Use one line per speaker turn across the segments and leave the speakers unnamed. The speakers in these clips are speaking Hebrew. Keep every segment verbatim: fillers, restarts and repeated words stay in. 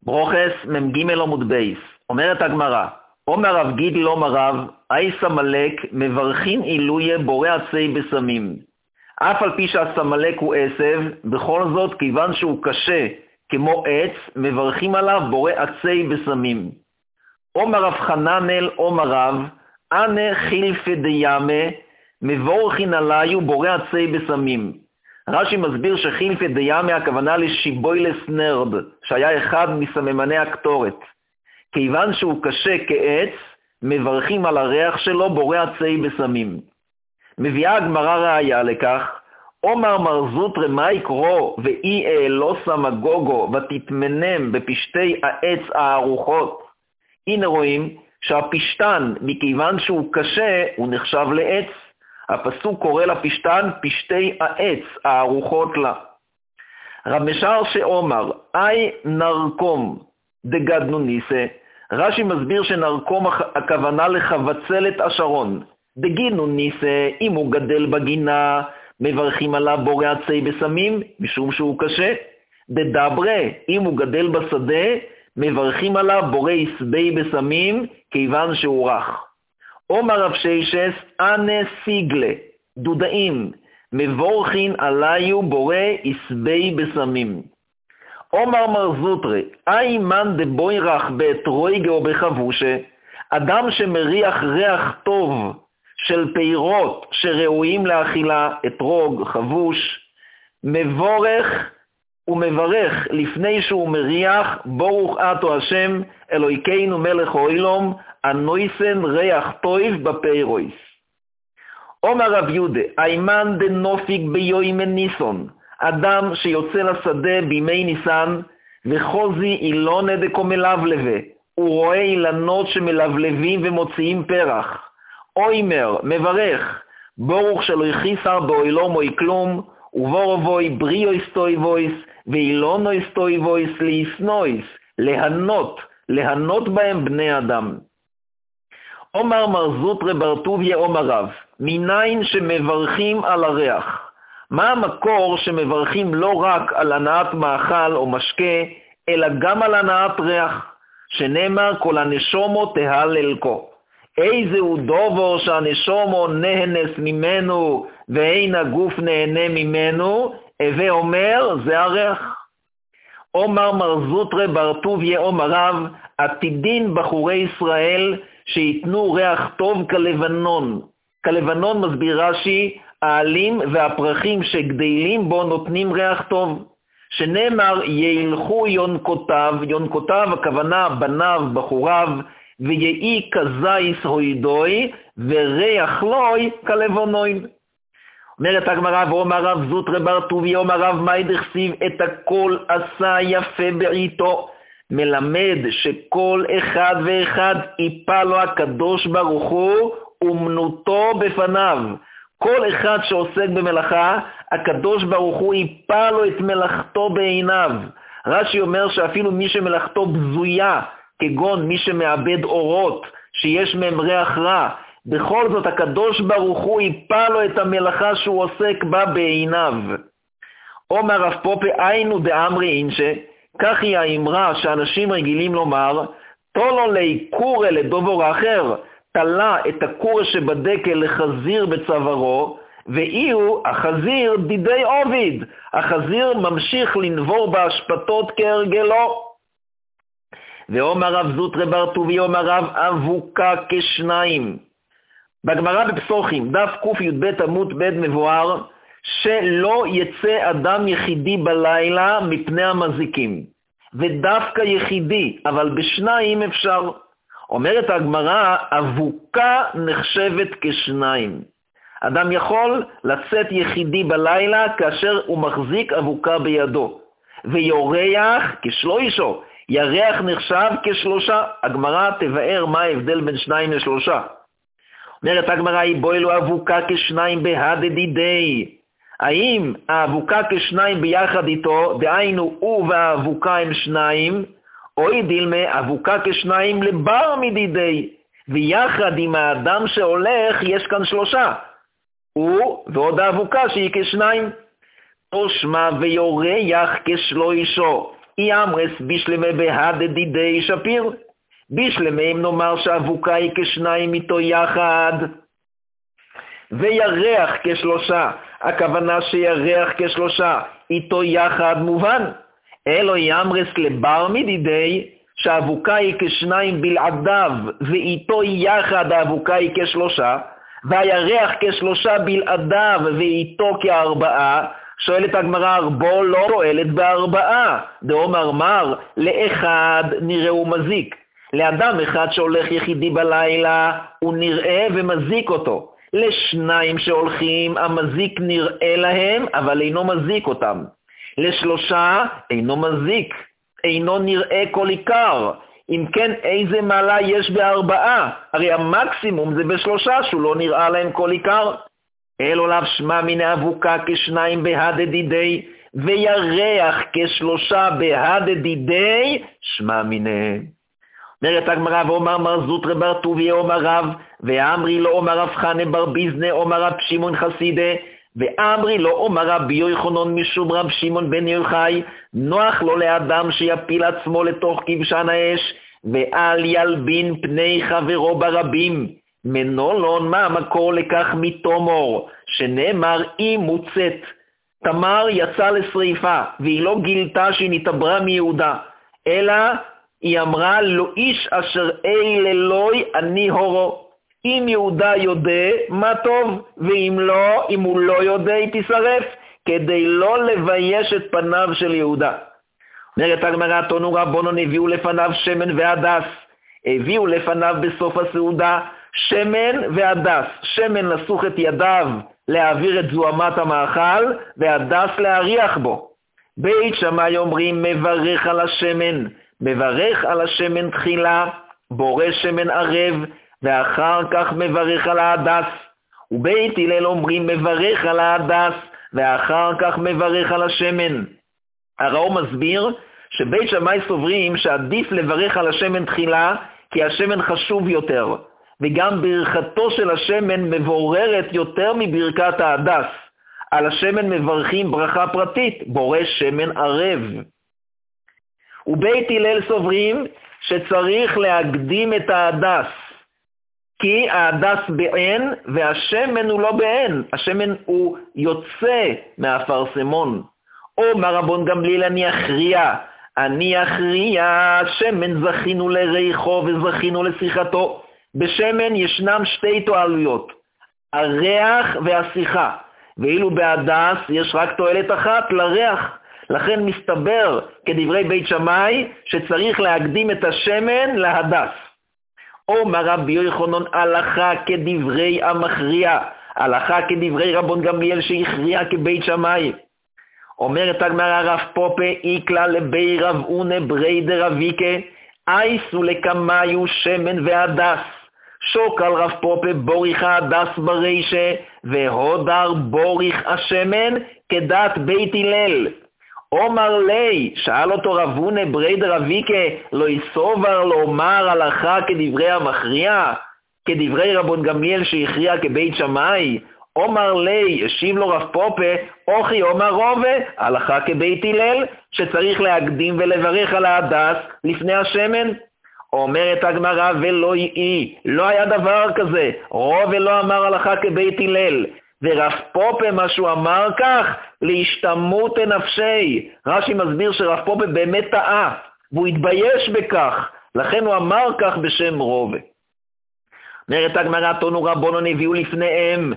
ברוכס מ"ג עמוד בייס. אומרת הגמרא, אומר רב גידי לא מרב, אי סמלק מברכין עילויה בורא עצי בסמים. אף על פי שהסמלק הוא עשב, בכל זאת כיוון שהוא קשה כמו עץ, מברכים עליו בורא עצי בסמים. אומר רב חננאל אומר רב, אנה חילפי דיימה, מבורכין עליו בורא עצי בסמים. רש"י מסביר שחילפי דיימה הכוונה לשיבוילס נרד, שהיה אחד מסממני הקטורת. כיוון שהוא קשה כעץ, מברכים על הריח שלו בורא עצי בסמים. מביאה הגמרא ראיה לכך, אומר מר זוטרא מה יקרו ואי אעלו סמגוגו ותתמנם בפשטי העץ הארוחות. הנה רואים שהפשטן, מכיוון שהוא קשה, הוא נחשב לעץ. הפסוק קורא לפשטן פשטי העץ הארוחות לה. רב משאר שאומר, אי נרקום דגדנו ניסה, רש"י מסביר שנרקום הכוונה לחבצלת השרון. דגינו ניסה, אם הוא גדל בגינה, מברכים עליו בורא עצי בסמים, משום שהוא קשה. דדברה, אם הוא גדל בשדה, מברכים עליו בורא עשבי בסמים, כיוון שהוא רך. אומר רב ששס, אנה סיגלה, דודאים, מבורכין עליו בורא עשבי בסמים. אומר מר זוטרא, אי מן דבוי רך באתרויגה או בחבושה, אדם שמריח ריח טוב של פירות שראויים לאכילה, אתרוג, חבוש, מבורך ומברך לפני שהוא מריח, ברוך אתו השם, אלוהינו מלך העולם, הנויסן ריח טוב בפירויס. אומר רב יהודה, איימן דנופיק ביומי ניסון, אדם שיוצא לשדה בימי ניסן, וחוזי אילונה דקומלבלבה, הוא רואה אילנות שמלבלבים ומוציאים פרח. אוימר, מברך, ברוך שלא יחיסר באוילום או כלום, ובורבוי בריאו הסטויבויס, ואילונו הסטויבויס ליסנויס, להנות, להנות בהם בני אדם. אומר מר זוטרא בר טוביה אומר רב, מניין שמברכים על הריח. מה המקור שמברכים לא רק על הנעת מאכל או משקה, אלא גם על הנעת ריח, שנאמר כל הנשומו תהללכו. איזהו דובר שהנשומו נהנס ממנו ואין הגוף נהנה ממנו, הווה אומר זה הריח. אומר מר זוטרא בר טוביה אומר רב, עתידין בחורי ישראל שיתנו ריח טוב כלבנון. כלבנון מסביר רש"י, העלים והפרחים שגדלים בו נותנים ריח טוב. שנאמר ילכו יונקותיו, יונקותיו הכוונה בניו בחוריו, ויהי כזייס הוידוי וריח לוי כלבנון. אומרת הגמרא, ואומר רב זוטרא בר טוביה אומר רב, מאי דכתיב את הכל עשה יפה בעיתו, מלמד שכל אחד ואחד יפה לו הקדוש ברוך הוא אומנותו בפניו. כל אחד שעוסק במלאכה, הקדוש ברוך הוא יפה לו את מלאכתו בעיניו. רש"י אומר שאפילו מי שמלאכתו בזויה, כגון מי שמאבד אורות, שיש מהם ריח רע, בכל זאת הקדוש ברוך הוא יפה לו את המלאכה שהוא עוסק בה בעיניו. אומר רב פופה, היינו דאמרי אינשה, כך היא האמרה שאנשים רגילים לומר, תולו לי קורא לדובר אחר, תלה את הקורא שבדקל לחזיר בצווארו, ואיהו החזיר דידי עוביד, החזיר ממשיך לנבור בהשפתות כהרגלו. ואומר רב זוטרא בר טוביה אומר רב, אבוקה כשניים. בגמרא בפסוחים, דף קי"ב עמוד ב' מבואר, שלא יצא אדם יחידי בלילה מפני המזיקים. ודווקא יחידי, אבל בשניים אפשר. אומרת הגמרא, אבוקה נחשבת כשניים. אדם יכול לצאת יחידי בלילה כאשר הוא מחזיק אבוקה בידו. ויורח כשלושה, ירח נחשב כשלושה. הגמרא תבאר מה ההבדל בין שניים לשלושה. אומרת הגמרא, בואי לו אבוקה כשניים בהדדידי. האם האבוקה כשניים ביחד איתו, דהיינו הוא והאבוקה הם שניים, או דילמה אבוקה כשניים לבר מדידי, ויחד עם האדם שהולך יש כאן שלושה, הוא ועוד האבוקה שהיא כשניים. תושמע ויורח כשלושה, יאמרס בשלמי בהדדידי שפיר. בשלמיהם נאמר שהאבוקה היא כשניים איתו יחד, וירח כשלושה. הכוונה שירח כשלושה איתו יחד מובן. אלו יאמרס לבר מדידי, שהאבוקה היא כשניים בלעדיו, ואיתו יחד האבוקה היא כשלושה, והירח כשלושה בלעדיו, ואיתו כארבעה. שואלת הגמרא, ארבו לא פועלת בארבעה. דאמר מר, לאחד נראה ומזיק. לאדם אחד שהולך יחידי בלילה, הוא נראה ומזיק אותו. לשניים שהולכים, המזיק נראה להם, אבל אינו מזיק אותם. לשלושה, אינו מזיק, אינו נראה כל עיקר. אם כן, איזה מעלה יש בארבעה? הרי המקסימום זה בשלושה, שהוא לא נראה להם כל עיקר. אלו לאו שמע מן האבוקה כשניים בהדדידי, וירח כשלושה בהדדידי, שמע מיניהם. אומרת הגמרא, ואומר מר זוטרא בר טוביה אומר רב, ואמרי לא אומר רב חנא בר ביזנא אומר רב שמעון חסידה, ואמרי לא אומר רבי יוחנן משום רב שמעון בן יוחאי, נוח לו לאדם שיפיל עצמו לתוך כבשן האש, ואל ילבין פני חברו ברבים. מנולון, מה המקור לכך מתומור, שנאמר היא מוצאת. תמר יצא לשריפה, והיא לא גילתה שהיא נתעברה מיהודה, אלא היא אמרה לו איש אשר אל אלוהי אני הורו. אם יהודה יודע, מה טוב, ואם לא, אם הוא לא יודע, היא תשרף, כדי לא לבייש את פניו של יהודה. אומרת הגמרא, תנו רבנן הביאו לפניו שמן והדס. הביאו לפניו בסוף הסעודה שמן והדס. שמן לסוך את ידיו להעביר את זוהמת המאכל, והדס להריח בו. בית שמאי אומרים מברך על השמן. מברך על השמן תחילה, בורא שמן ערב, ואחר כך מברך על ההדס. ובית הלל אומרים מברך על ההדס, ואחר כך מברך על השמן. הראו מסביר שבית שמאי סוברים שעדיף לברך על השמן תחילה, כי השמן חשוב יותר, וגם ברכתו של השמן מבוררת יותר מברכת ההדס. על השמן מברכים ברכה פרטית, בורא שמן ערב. ובית הלל סוברים שצריך להקדים את ההדס, כי ההדס בעין והשמן הוא לא בעין, השמן הוא יוצא מהפרסמון. אומר רבן גמליאל אני אכריע, אני אכריע, שמן זכינו לריחו וזכינו לשיחתו. בשמן ישנם שתי תועלויות, הריח והשיחה, ואילו בהדס יש רק תועלת אחת, לריח. לכן מסתבר כדברי בית שמאי שצריך להקדים את השמן להדס. אומר רבי יוחנן הלכה כדברי המכריע, הלכה כדברי רבן גמליאל שהכריע כבית שמאי. אומרת הגמרא רב פופה איקלה לבי רב אונה ברי דרביקה, אייסו לקמיו שמן והדס. שוקל רב פופה בוריך הדס ברישה, והודר בוריך השמן כדת בית הלל. אומר לי, שאל אותו רב אונה ברי דרביקה, לא יסובר לומר הלכה כדברי המכריע, כדברי רבן גמליאל שהכריע כבית שמאי. אומר לי, השיב לו רב פופה, אוכי אומר רובה, הלכה כבית הלל, שצריך להקדים ולברך על ההדס לפני השמן. אומרת הגמרא ולא יהי, לא היה דבר כזה, רובה לא אמר הלכה כבית הלל, ורב פופה מה שהוא אמר כך, להשתמות נפשי. רש"י מסביר שרב פופה באמת טעה, והוא התבייש בכך, לכן הוא אמר כך בשם רובה. אומרת הגמרא תנו רבנן הביאו לפניהם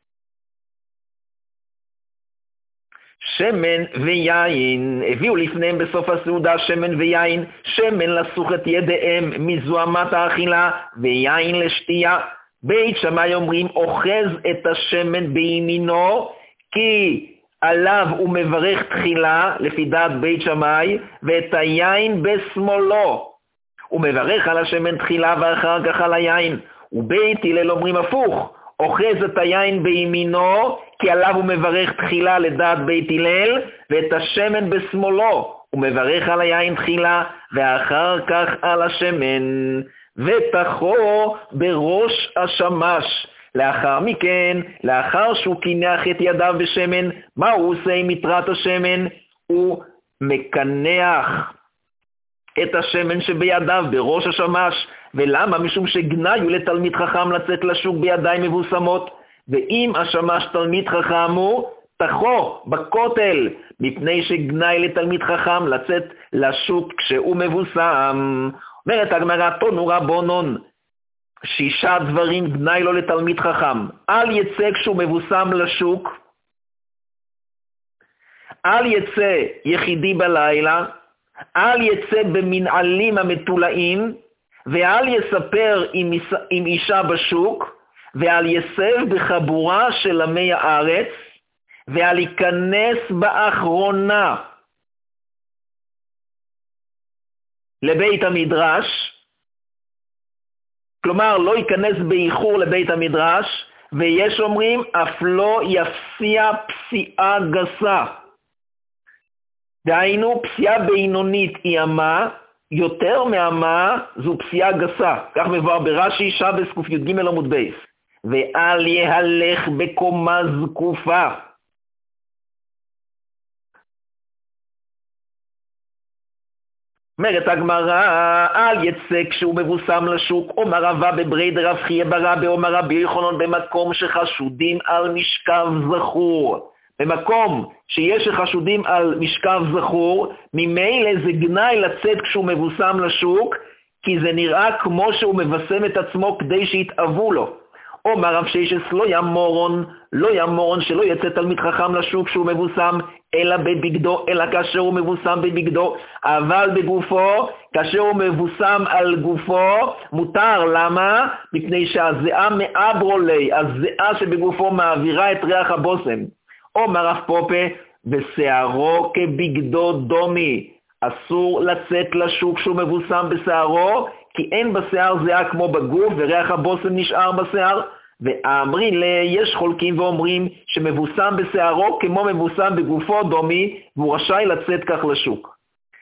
שמן ויין, הביאו לפניהם בסוף הסעודה שמן ויין, שמן לסוך את ידיהם מזוהמת האכילה, ויין לשתייה. בית שמאי אומרים אוחז את השמן בימינו, כי עליו הוא מברך תחילה לפי דעת בית שמאי, ואת היין בשמאלו. הוא מברך על השמן תחילה ואחר כך על היין. ובית הלל אומרים הפוך, אוחז את היין בימינו, כי עליו הוא מברך תחילה לדעת בית הלל, ואת השמן בשמאלו. הוא מברך על היין תחילה, ואחר כך על השמן, ותחו בראש השמש. לאחר מכן, לאחר שהוא קינח את ידיו בשמן, מה הוא עושה עם מטרת השמן? הוא מקנח את השמן שבידיו בראש השמש. ולמה? משום שגנאי הוא לתלמיד חכם לצאת לשוק בידיים מבוסמות, ואם השמש תלמיד חכם הוא תחו בכותל, מפני שגנאי לתלמיד חכם לצאת לשוק כשהוא מבוסם. אומרת הגמרא, תנו רבונן, שישה דברים גנאי לו לתלמיד חכם: אל יצא כשהוא מבוסם לשוק, אל יצא יחידי בלילה, אל יצא במנעלים המתולעים, ואל יספר עם, עם אישה בשוק, ואל יסב בחבורה של עמי הארץ, ואל ייכנס באחרונה לבית המדרש, כלומר לא ייכנס באיחור לבית המדרש, ויש אומרים אף לא יפסיע פסיעה גסה. דהיינו, פסיעה בינונית היא אמה, יותר מאמה זו פסיעה גסה. כך מבואר ברש"י שבס ק"ג עמוד בייס. ואל יהלך בקומה זקופה. אומרת הגמרא, אל יצא כשהוא מבוסם לשוק, אומר רבא בברי דרב חייא ברבא, אומר רבי יוחנן, במקום שחשודים על משכב זכור. במקום שיש חשודים על משכב זכור, ממילא זה גנאי לצאת כשהוא מבוסם לשוק, כי זה נראה כמו שהוא מבסם את עצמו כדי שיתאבו לו. אומר רב ששת, לא ימורון, לא ימורון שלא יצא תלמיד חכם לשוק כשהוא מבוסם, אלא בבגדו, אלא כאשר הוא מבוסם בבגדו, אבל בגופו, כאשר הוא מבוסם על גופו, מותר. למה? מפני שהזיעה מאברולי, הזיעה שבגופו מעבירה את ריח הבושם. אומר רב פופה, ושערו כבגדו דומי, אסור לצאת לשוק כשהוא מבוסם בשערו, כי אין בשיער זיעה כמו בגוף, וריח הבושם נשאר בשיער. ואמרי לי, יש חולקים ואומרים שמבוסם בשערו כמו מבוסם בגופו דומי, והוא רשאי לצאת כך לשוק.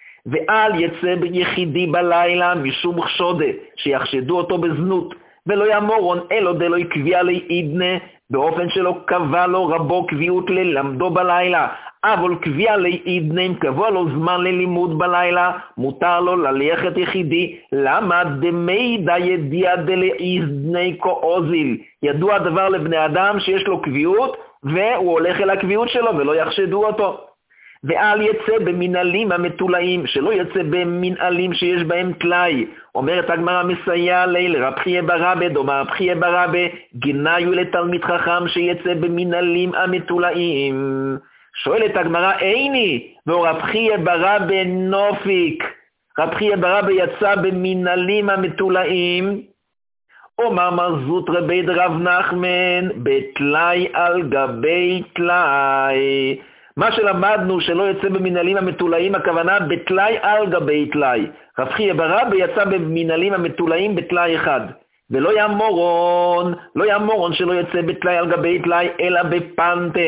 ואל יצא יחידי בלילה משום חשודה, שיחשדו אותו בזנות, ולא ימורון אלו דלו יקביע לי עידנה, באופן שלא קבע לו רבו קביעות ללמדו בלילה, אבל קביע לי עידנה, אם קבע לו זמן ללימוד בלילה, מותר לו ללכת יחידי. למה? דמידא ידיע דלעידני כאוזיל, ידוע הדבר לבני אדם שיש לו קביעות, והוא הולך אל הקביעות שלו ולא יחשדו אותו. ואל יצא במנהלים המתולעים, שלא יצא במנהלים שיש בהם תלאי. אומרת הגמרא, מסייע לי לרב חייא ברבא, דומה רב חייא ברבא, גנאי לתלמיד חכם שיצא במנהלים המתולעים. שואלת הגמרא, איני, ורב חייא ברבא נופיק, רב חייא ברבא יצא במנהלים המתולעים. אומר מרזות רבי דרב נחמן, בתלאי על גבי תלאי. מה שלמדנו שלא יצא במנהלים המתולעים, הכוונה בתלאי על גבי תלאי. רב חייא ברבא יצא במנהלים המתולעים בתלאי אחד. ולא ימורון, לא ימורון שלא יצא בתלאי על גבי תלאי, אלא בפנטה,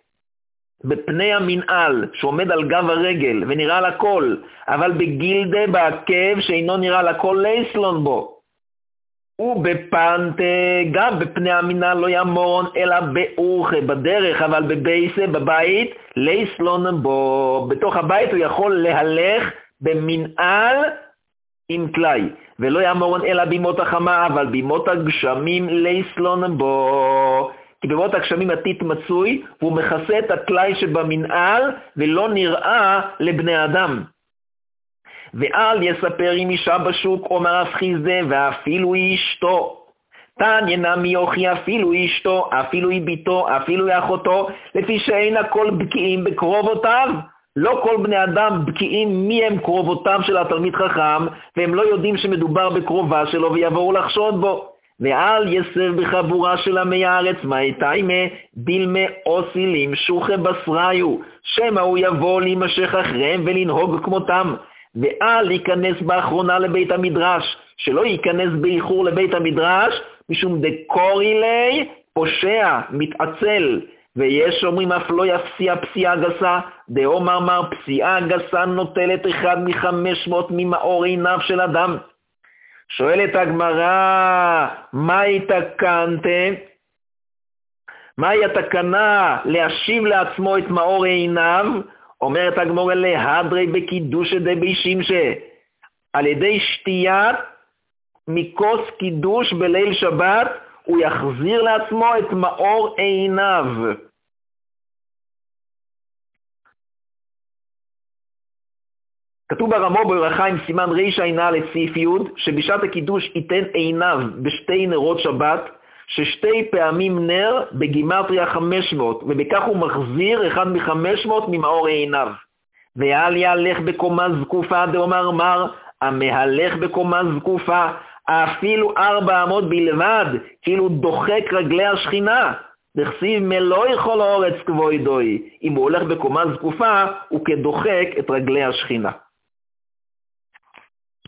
בפני המנהל שעומד על גב הרגל ונראה לכל, אבל בגילדה בעקב שאינו נראה לכל לייסלון בו. ובפנטה, גם בפני המנהל לא ימורון, אלא באורחה, בדרך, אבל בבייסה, בבית, לייסלון בו. בתוך הבית הוא יכול להלך במנהל עם תלאי. ולא ימורון אלא בימות החמה, אבל בימות הגשמים לייסלון בו. כי בימות הגשמים עתית מצוי, והוא מכסה את התלאי שבמנהל, ולא נראה לבני אדם. ואל יספר עם אישה בשוק, אומר רב חיסדא, ואפילו היא אשתו. תניא נמי יוכי, אפילו היא אשתו, אפילו היא ביתו, אפילו היא אחותו, לפי שאין הכל בקיאים בקרובותיו. לא כל בני אדם בקיאים מי הם קרובותיו של התלמיד חכם, והם לא יודעים שמדובר בקרובה שלו ויבואו לחשוד בו. ואל יסב בחבורה של עמי הארץ, מה איתיימה, דילמה אוסילים, שוחה בסריו, שמא הוא יבוא להימשך אחריהם ולנהוג כמותם. ואל ייכנס באחרונה לבית המדרש, שלא ייכנס באיחור לבית המדרש, משום דקורי לי פושע, מתעצל. ויש אומרים אף לא יפסיע פסיעה גסה, דאמר מר פסיעה גסה נוטלת אחד מחמש מאות ממאור עיניו של אדם. שואלת הגמרא, מהי תקנתם? מהי התקנה להשיב לעצמו את מאור עיניו? אומרת הגמורה להדרי בקידוש די שימשה, על ידי שתיית מכוס קידוש בליל שבת, הוא יחזיר לעצמו את מאור עיניו. כתוב ברמו ברכה עם סימן ריש עינה לסעיף י' שבשעת הקידוש ייתן עיניו בשתי נרות שבת, ששתי פעמים נר בגימטריה חמש מאות, ובכך הוא מחזיר אחד מחמש מאות ממאור עיניו. ואל יהלך בקומה זקופה דאמר מר, המהלך בקומה זקופה, אפילו ארבע אמות בלבד, כאילו דוחק רגלי השכינה. דכסיב מלוא יכול האורץ כבוידוי, אם הוא הולך בקומה זקופה, הוא כדוחק את רגלי השכינה.